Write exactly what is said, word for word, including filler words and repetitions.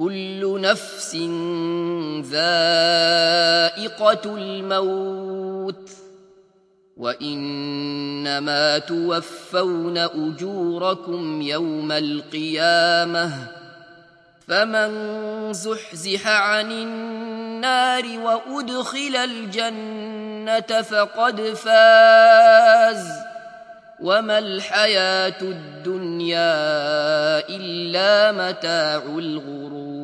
كل نفس ذائقة الموت وإنما توفون أجوركم يوم القيامة فمن زحزح عن النار وأدخل الجنة فقد فاز وما الحياة الدنيا إلا متاع الغرور.